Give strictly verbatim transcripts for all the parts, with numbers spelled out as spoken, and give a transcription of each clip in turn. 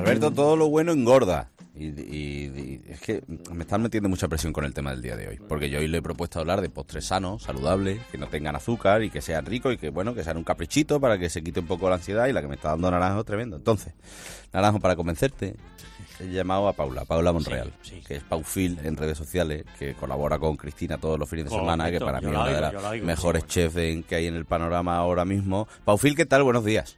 Alberto, todo lo bueno engorda. Y, y, y es que me están metiendo mucha presión con el tema del día de hoy, porque yo hoy le he propuesto hablar de postres sanos, saludables, que no tengan azúcar y que sean ricos y que, bueno, que sean un caprichito para que se quite un poco la ansiedad, y la que me está dando Naranjo tremendo. Entonces, Naranjo, para convencerte, he llamado a Paula, Paula Monreal, sí, sí. que es Paufil en redes sociales, que colabora con Cristina todos los fines de Correcto, semana, que para mí es una de las digo, mejores sí, chefs en, que hay en el panorama ahora mismo. Paufil, ¿qué tal? Buenos días.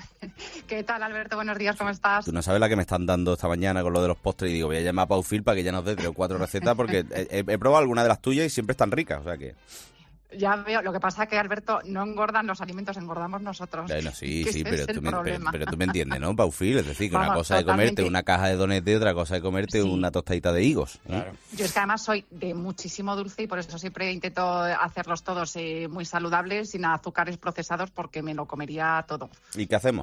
¿Qué tal, Alberto? Buenos días, ¿cómo estás? Tú no sabes la que me están dando esta mañana con lo de los postres, y digo, voy a llamar a Paufil para que ya nos dé tres o cuatro recetas, porque he, he probado algunas de las tuyas y siempre están ricas, o sea que... Ya veo, lo que pasa es que, Alberto, no engordan los alimentos, engordamos nosotros. Bueno, sí, sí, es pero tú, me, pero, pero tú me entiendes, ¿no, Paufil? Es decir, que Vamos, una cosa totalmente. es comerte una caja de donetes y otra cosa es comerte sí. una tostadita de higos. ¿eh? Claro. Yo es que además soy de muchísimo dulce y por eso siempre intento hacerlos todos eh, muy saludables, sin azúcares procesados, porque me lo comería todo. ¿Y qué hacemos?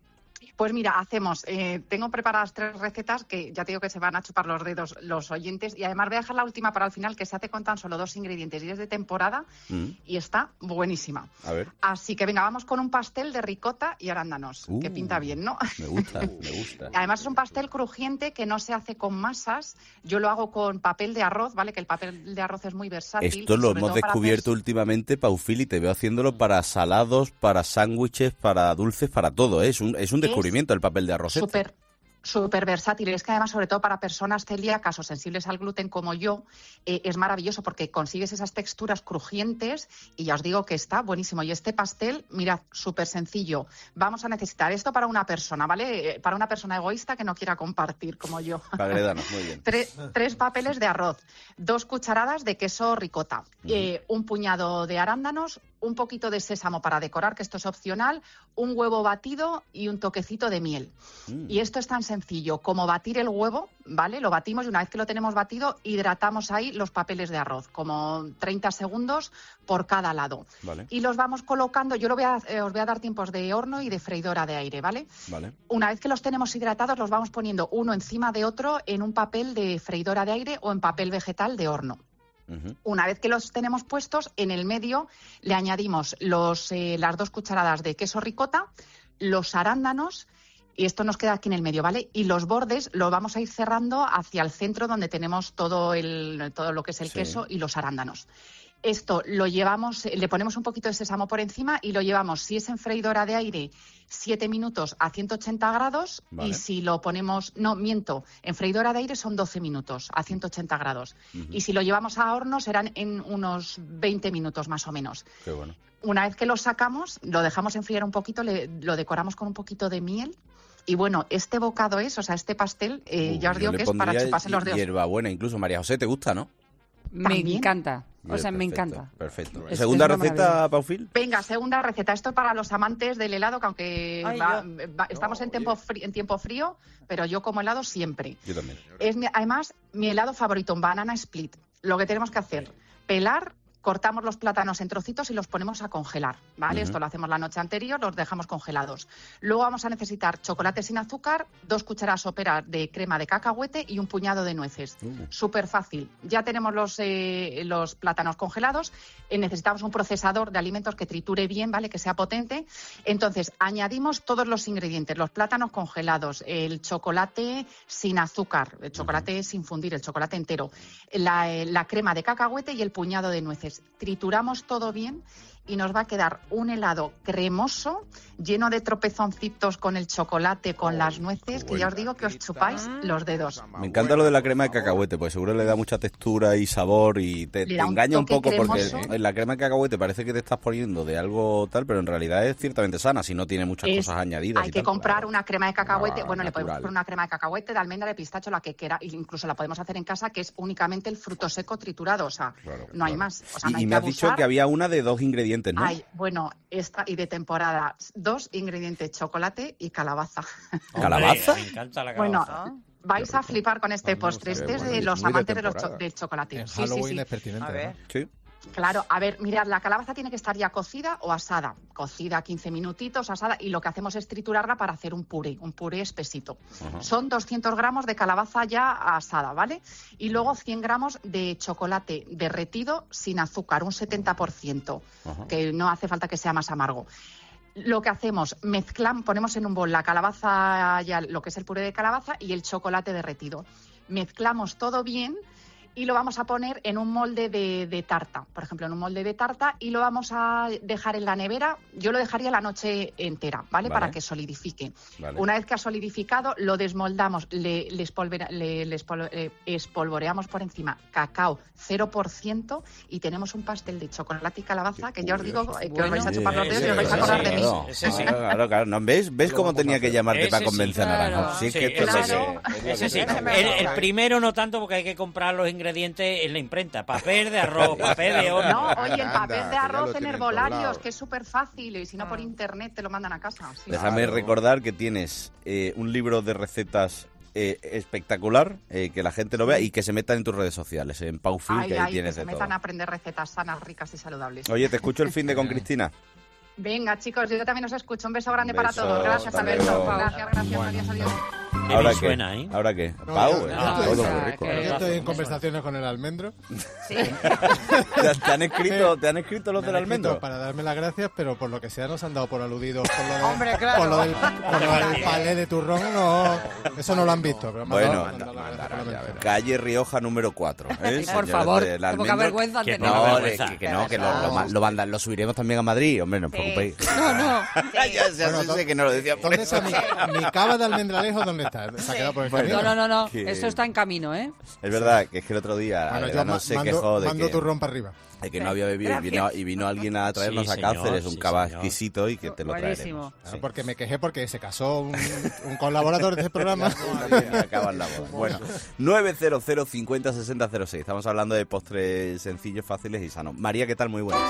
Pues mira, hacemos, eh, tengo preparadas tres recetas que ya te digo que se van a chupar los dedos los oyentes, y además voy a dejar la última para el final, que se hace con tan solo dos ingredientes y es de temporada mm. y está buenísima. A ver. Así que venga, vamos con un pastel de ricota y arándanos, uh, que pinta bien, ¿no? Me gusta, me gusta. Además es un pastel crujiente que no se hace con masas, yo lo hago con papel de arroz, ¿vale? Que el papel de arroz es muy versátil. Esto lo hemos descubierto hacer... últimamente, Paufil, y te veo haciéndolo para salados, para sándwiches, para dulces, para todo, ¿eh? Es un, es un descubrimiento. El papel de arroz. Súper, súper versátil. Es que además, sobre todo para personas celíacas o sensibles al gluten como yo, eh, es maravilloso porque consigues esas texturas crujientes y ya os digo que está buenísimo. Y este pastel, mirad, súper sencillo. Vamos a necesitar esto para una persona, ¿vale? Eh, para una persona egoísta que no quiera compartir como yo. Pagredanos, muy bien. Tres, tres papeles de arroz, dos cucharadas de queso ricota, uh-huh. eh, un puñado de arándanos, un poquito de sésamo para decorar, que esto es opcional, un huevo batido y un toquecito de miel. Mm. Y esto es tan sencillo como batir el huevo, ¿vale? Lo batimos y una vez que lo tenemos batido, hidratamos ahí los papeles de arroz, como treinta segundos por cada lado. Vale. Y los vamos colocando, yo lo voy a, eh, os voy a dar tiempos de horno y de freidora de aire, ¿vale? Vale. Una vez que los tenemos hidratados, los vamos poniendo uno encima de otro en un papel de freidora de aire o en papel vegetal de horno. Uh-huh. Una vez que los tenemos puestos, en el medio le añadimos los, eh, las dos cucharadas de queso ricota, los arándanos, y esto nos queda aquí en el medio, ¿vale? Y los bordes lo vamos a ir cerrando hacia el centro donde tenemos todo, el, todo lo que es el sí. queso y los arándanos. Esto lo llevamos, le ponemos un poquito de sésamo por encima y lo llevamos, si es en freidora de aire, siete minutos a ciento ochenta grados. Vale. Y si lo ponemos, no, miento, en freidora de aire son doce minutos a ciento ochenta grados. Uh-huh. Y si lo llevamos a horno serán en unos veinte minutos más o menos. Qué bueno. Una vez que lo sacamos, lo dejamos enfriar un poquito, le, lo decoramos con un poquito de miel. Y bueno, este bocado es, o sea, este pastel, eh, uh, ya os digo que es para chuparse los dedos. Hierbabuena, incluso. María José, ¿te gusta, no? Me ¿También? encanta. O sea, perfecto, me encanta. Perfecto. Es, ¿Segunda es receta, Paufil? Venga, segunda receta. Esto es para los amantes del helado, que aunque Ay, va, yo... va, estamos no, en, tiempo frío, en tiempo frío, pero yo como helado siempre. Yo también. Es mi, además, mi helado favorito, un banana split. Lo que tenemos que hacer, pelar, cortamos los plátanos en trocitos y los ponemos a congelar, ¿vale? Uh-huh. Esto lo hacemos la noche anterior, los dejamos congelados. Luego vamos a necesitar chocolate sin azúcar, dos cucharadas soperas de crema de cacahuete y un puñado de nueces. Uh-huh. Súper fácil. Ya tenemos los, eh, los plátanos congelados. Eh, necesitamos un procesador de alimentos que triture bien, ¿vale? Que sea potente. Entonces, añadimos todos los ingredientes, los plátanos congelados, el chocolate sin azúcar, el chocolate uh-huh. sin fundir, el chocolate entero, la, eh, la crema de cacahuete y el puñado de nueces. Trituramos todo bien y nos va a quedar un helado cremoso, lleno de tropezoncitos con el chocolate, con oh, las nueces, que ya os digo que os chupáis los dedos. Me encanta lo de la crema de cacahuete, pues seguro le da mucha textura y sabor y te, te un engaña un poco cremoso. Porque en la crema de cacahuete parece que te estás poniendo de algo tal, pero en realidad es ciertamente sana, si no tiene muchas es, cosas añadidas. Hay y que tal. comprar claro. una crema de cacahuete, no, bueno, natural. Le podemos poner una crema de cacahuete, de almendra, de pistacho, la que quiera, incluso la podemos hacer en casa, que es únicamente el fruto seco triturado, o sea, claro, no hay claro. más. O sea, y no hay y que me has abusar. dicho que había una de dos ingredientes, ¿no? Ay, bueno, esta y de temporada, dos ingredientes, chocolate y calabaza. ¿Calabaza? Me encanta la calabaza. Bueno, vais a flipar con este postre. Este es de los amantes de los cho- del chocolate. En Sí, Halloween sí, sí. es pertinente. A ver. Sí. Claro, a ver, mirad, la calabaza tiene que estar ya cocida o asada. Cocida quince minutitos, asada, y lo que hacemos es triturarla para hacer un puré, un puré espesito. Uh-huh. Son doscientos gramos de calabaza ya asada, ¿vale? Y luego cien gramos de chocolate derretido sin azúcar, un setenta por ciento, uh-huh. que no hace falta que sea más amargo. lo que hacemos, mezclamos, ponemos en un bol la calabaza, ya lo que es el puré de calabaza y el chocolate derretido. Mezclamos todo bien y lo vamos a poner en un molde de, de tarta, por ejemplo, en un molde de tarta, y lo vamos a dejar en la nevera. Yo lo dejaría la noche entera, ¿vale? Vale. Para que solidifique. Vale. Una vez que ha solidificado, lo desmoldamos, le, le, espolvera, le, le espol, eh, espolvoreamos por encima cacao cero por ciento y tenemos un pastel de chocolate y calabaza que ya os digo eh, que Bueno, os vais a chupar los dedos Sí, y os vais a sí, acordar sí, de mí. claro. Ese sí. Claro, claro, claro. ¿No? ¿Ves, ¿Ves cómo tenía que llamarte Ese para sí, convencer a claro. Naranjo? Sí, es Sí, que esto claro. es así. Ese sí. Ese me El, lo el sabe. primero no tanto porque hay que comprar los ingredientes en la imprenta. Papel de arroz, papel de horno. No, oye, el Anda, papel que de ya arroz lo en tienen herbolarios, colgado. que es súper fácil, y si no por internet te lo mandan a casa. Sí. Déjame Claro. recordar que tienes eh, un libro de recetas eh, espectacular, eh, que la gente lo vea y que se metan en tus redes sociales, en Paufil, Ay, que ahí ay, que tienes se de metan todo. a aprender recetas sanas, ricas y saludables. Oye, te escucho el fin de con Cristina. Venga, chicos, yo también os escucho. Un beso grande Un para beso, todos. Gracias, hasta Alberto. luego. Gracias, gracias, adiós, adiós. Qué ¿Ahora bien qué? suena, ¿eh? ¿Ahora qué? No, Pau, yo- eh, Ah, yo todo estoy- muy rico. Yo que- estoy en conversaciones con el almendro. Sí. ¿Te, te han escrito, ¿Te han escrito los Me del han escrito almendro? para darme las gracias, pero por lo que sea nos han dado por aludidos con lo, de, Hombre, claro. con lo del, con lo del palé de turrón. No, eso no lo han visto. Pero me han Bueno, dado- me han dado las gracias por la mención. Calle Rioja número cuatro. ¿eh? Por Señores favor, del qué poca almendro. vergüenza Que tenemos. no, No, vergüenza. que, que no, que lo, lo, ma- lo, manda- lo subiremos también a Madrid. Hombre, no os Sí. preocupéis. No, no. ya, ya, ya Bueno, sé que no lo decía por ¿Dónde eso. está mi, mi cava de almendralejo? ¿Dónde está? Se ha quedado por el Bueno. camino. No, no, no, no. Que- Eso está en camino, ¿eh? Es verdad que es que el otro día Bueno, yo Adriano ma- se mando, quejó de mando que, turrón para arriba. de que no había bebido y vino, y vino alguien a traernos Sí, a Cáceres señor, un sí, cava señor. exquisito y que te lo Buenísimo. traeremos. Claro, Sí. porque me quejé porque se casó un, un colaborador de este programa. Y acaban la boda. Bueno, nueve cero cero cincuenta sesenta cero seis. Estamos hablando de postres sencillos, fáciles y sanos. María, ¿qué tal? Muy buenas.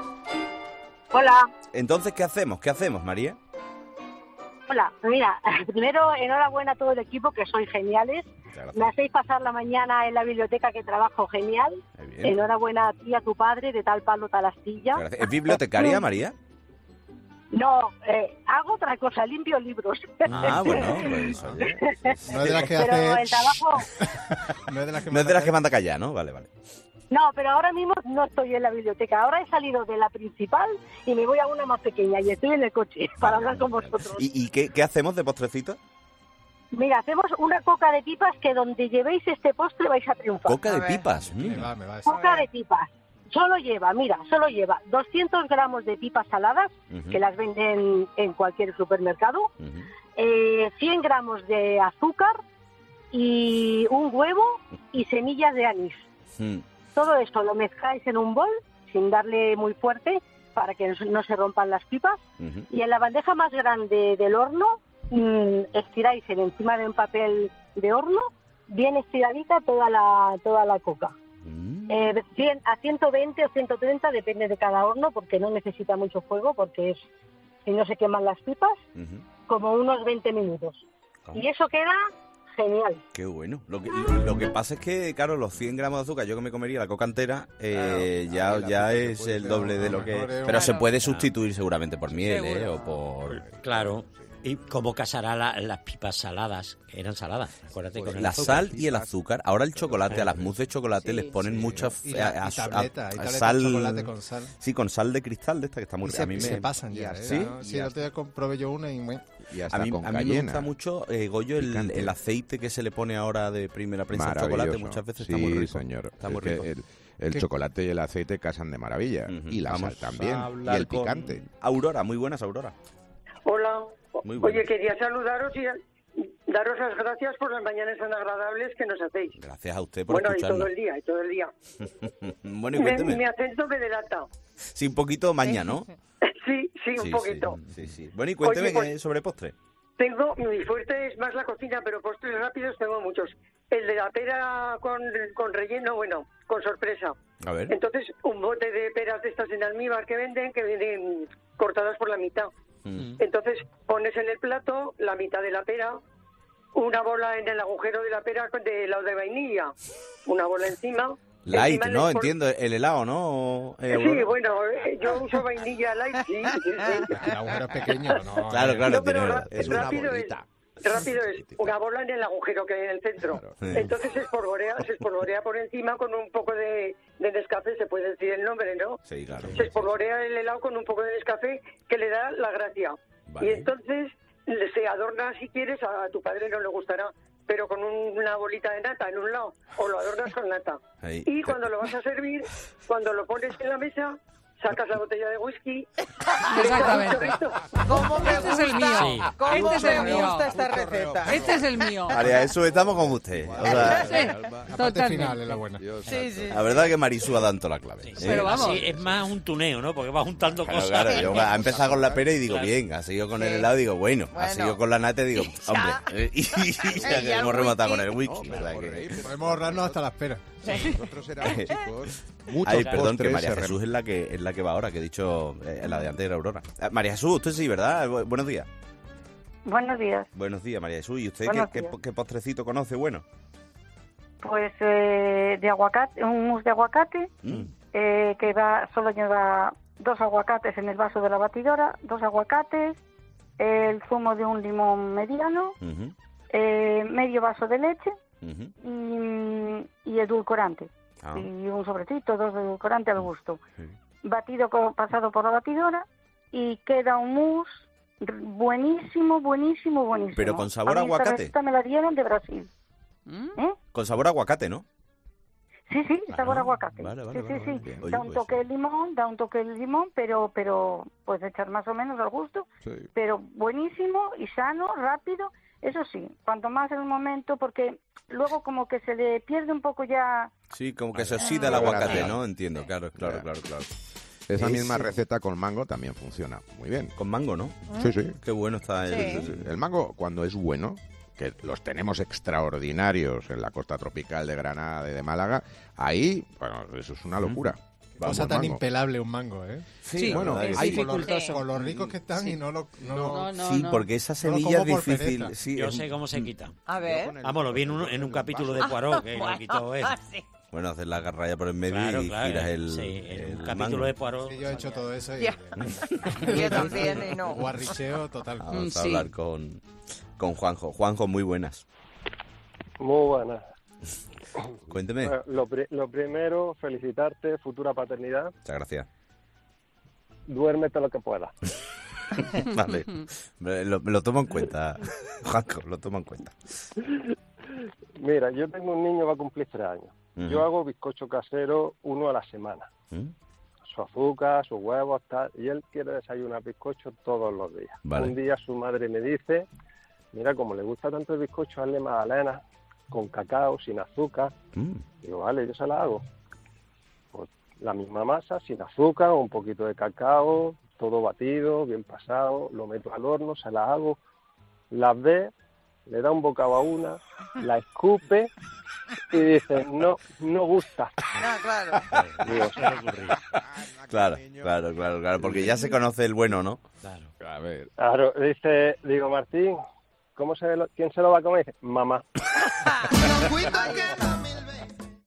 Hola, Entonces, ¿qué hacemos? ¿Qué hacemos, María? hola. Mira, primero enhorabuena a todo el equipo, que sois geniales. Muchas gracias. Me hacéis pasar la mañana en la biblioteca que trabajo genial. Muy bien. Enhorabuena a ti y a tu padre, de tal palo, tal astilla. Muchas gracias. ¿Es bibliotecaria, María? No, eh, hago otra cosa, limpio libros. Ah, bueno, pues oye. No es de las que Pero hace. el trabajo... No es de las que No es de las que manda manda callar, ¿no? Vale, vale. No, pero ahora mismo no estoy en la biblioteca. Ahora he salido de la principal y me voy a una más pequeña y estoy en el coche para hablar con vosotros. ¿Y, y qué, qué hacemos de postrecito? Mira, hacemos una coca de pipas que donde llevéis este postre vais a triunfar. Coca A de ver. pipas. Me mm. va, me va. Coca de pipas. Solo lleva, mira, solo lleva doscientos gramos de pipas saladas, Ujú, que las venden en cualquier supermercado, ujú. eh, cien gramos de azúcar y un huevo y semillas de anís. Mm. Todo esto lo mezcláis en un bol, sin darle muy fuerte, para que no se rompan las pipas. Ujú. Y en la bandeja más grande del horno, mmm, estiráis en encima de un papel de horno, bien estiradita toda la, toda la coca. Mm. Eh, cien a ciento veinte o ciento treinta, depende de cada horno, porque no necesita mucho fuego, porque es si no se queman las pipas, Ujú. como unos veinte minutos. Ah. Y eso queda genial. Qué bueno. Lo que, lo que pasa es que, claro, los cien gramos de azúcar, yo que me comería la coca entera, eh, Claro. ya, Ahí la ya pizza es puede el ser doble de a lo lo que... mejor es Pero un- se puede Claro. sustituir seguramente por miel, ¿eh? Seguro. O por... Claro. ¿Y cómo casará la- las pipas saladas? Eran saladas, acuérdate con el La azúcar. sal y el azúcar. Ahora el chocolate, a las mousse de chocolate Sí, les ponen sí. mucha... Y, f- la, a- a- y tableta, a- y a tableta sal... de chocolate con sal. Sí, con sal de cristal de esta que está muy Y rica. se, A mí se me... pasan ya, ¿eh? ¿Sí? ¿no? Sí, el otro día comprobé yo una y... bueno, Y A hasta mí, con a mí me cayena. gusta mucho, eh, Goyo, el, Picante. el aceite que se le pone ahora de primera prensa al chocolate. Maravilloso. Muchas veces sí, está muy rico. señor. Está Es muy que rico. el el ¿Qué? chocolate y el aceite casan de maravilla. Ujú. Y la Vamos sal también. a Y hablar el con picante. Aurora, muy buenas, Aurora. Hola. Muy buenas. Oye, quería saludaros y daros las gracias por las mañanas tan agradables que nos hacéis. Gracias a usted por Bueno, y escucharnos. todo el día, y todo el día. Bueno, y Mi, cuénteme. mi acento me delata. Sí, un poquito maña, ¿no? Sí, sí, un Sí, poquito. Sí, sí, sí. Bueno, y cuénteme Oye, pues- qué- sobre postre. Tengo, mi fuerte es más la cocina, pero postres rápidos tengo muchos. El de la pera con, con relleno, bueno, con sorpresa. A ver. Entonces, un bote de peras de estas en almíbar que venden, que vienen cortadas por la mitad. Mm. Entonces, pones en el plato la mitad de la pera, una bola en el agujero de la pera de helado de vainilla, una bola encima. Light, encima ¿no? le pon- Entiendo, el helado, ¿no? Eh, Sí, Aurora? bueno, eh, yo uso vainilla light, sí, sí, sí. el agujero es pequeño, ¿no? Claro, claro, No, pero tiene- ra- es una rápido es, bolita. rápido es una bola en el agujero que hay en el centro. Claro. Sí. Entonces se espolvorea, se espolvorea por encima con un poco de, de Nescafé, se puede decir el nombre, ¿no? Sí, claro. Se espolvorea el helado con un poco de Nescafé que le da la gracia. Vale. Y entonces se adorna, si quieres, a tu padre no le gustará, pero con un- una bolita de nata en un lado, o lo adornas con nata. Ahí. Y cuando lo vas a servir, cuando lo pones en la mesa, sacas la botella de whisky. Exactamente. ¿Cómo me Este es el gusta? mío. ¿Cómo Este es me el mío. gusta esta receta? Este es el mío. María Jesús, estamos con usted. O sea, Sí, La parte totalmente. final es la buena. Sí, sí. la verdad que Marisú ha dado toda la clave. ¿eh? Pero vamos. Así es más un tuneo, ¿no? Porque va juntando Claro, cosas. claro, yo ha empezado con la pera y digo, Claro. bien, ha seguido con el Sí. helado y digo, bueno, ha Bueno. seguido con la nata y digo, hombre, eh, y, y ya que Y el hemos rematado con whisky. el whisky. No, me o sea hago que- reír. Podemos ahorrarnos hasta la espera. Nosotros éramos chicos. Muchos Ay, perdón, que postres María se rem- Jesús es la que es la que va ahora, que he dicho eh, la de antes era Aurora. Ah, María Jesús, usted sí, ¿verdad? Bu- buenos días. Buenos días. Buenos días, María Jesús. ¿Y usted Buenos qué, qué, días. qué postrecito conoce bueno? Pues eh, de aguacate, un mousse de aguacate Mm. eh, que va solo lleva dos aguacates en el vaso de la batidora, dos aguacates, el zumo de un limón mediano, Ujú, eh, medio vaso de leche ujú. y, y edulcorante. Ah, Y un sobrecito, dos de edulcorante al gusto. sí. Batido, co- pasado por la batidora y queda un mousse r- buenísimo, buenísimo, buenísimo. Pero con sabor a mí esta aguacate. receta me la dieron de Brasil. ¿Mm? ¿Eh? Con sabor a aguacate, ¿no? Sí, sí, sabor Ah, a aguacate. vale, vale, sí, vale, sí, vale, sí. bien. Da Oye, un pues toque de limón, da un toque de limón, pero pero puedes echar más o menos al gusto. Sí. Pero buenísimo y sano, rápido. Eso sí, cuanto más en el momento, porque luego como que se le pierde un poco ya. Sí, como que se oxida el Ah, aguacate, claro. ¿no? Entiendo, claro, claro, claro, claro. Esa misma Ese- receta con mango también funciona muy bien. Con mango, ¿no? Sí, sí. Qué bueno está el... Sí. El mango, cuando es bueno, que los tenemos extraordinarios en la costa tropical de Granada y de Málaga, ahí, bueno, eso es una locura. Vamos, Cosa tan mango. impelable un mango, ¿eh? Sí, bueno, es Hay con los, dificultoso. con los ricos que están y no lo... No, No, no, sí, no. porque esa No lo semilla como es por difícil. ¿Eh? pereza. Sí, Yo es- sé cómo se quita. A ver. Vamos, lo vi en un, en un capítulo de Poirot que lo quitó él. Ah, sí. Bueno, hacer la raya por el medio Claro, y claro. giras el, sí, en el un capítulo mango. de Poirot. Sí, yo he hecho todo eso y... Ya. Yo también, y no. Guarricheo total. Vamos Mm, a sí. hablar con, con Juanjo. Juanjo, muy buenas. Muy buenas. Cuénteme. Bueno, lo, pri- lo primero, felicitarte, futura paternidad. Muchas gracias. Duérmete lo que puedas. Vale. Me Lo, me lo tomo en cuenta, Juanjo, lo tomo en cuenta. Mira, yo tengo un niño que va a cumplir tres años. Ujú. Yo hago bizcocho casero uno a la semana. ¿Mm? Su azúcar, sus huevos, tal. Y él quiere desayunar bizcocho todos los días. Vale. Un día su madre me dice, mira, como le gusta tanto el bizcocho, hazle magdalena con cacao, sin azúcar. Mm. Digo, vale, yo se la hago. Pues la misma masa, sin azúcar, un poquito de cacao, todo batido, bien pasado, lo meto al horno, se la hago, las ve, le da un bocado a una, la escupe y dice, no, no gusta. Ah, claro. Digo, Claro, claro, claro, claro, porque ya se conoce el bueno, ¿no? Claro. A ver. claro, dice, digo, Martín, ¿cómo se lo, quién se lo va a comer? Dice, mamá. Cuidado que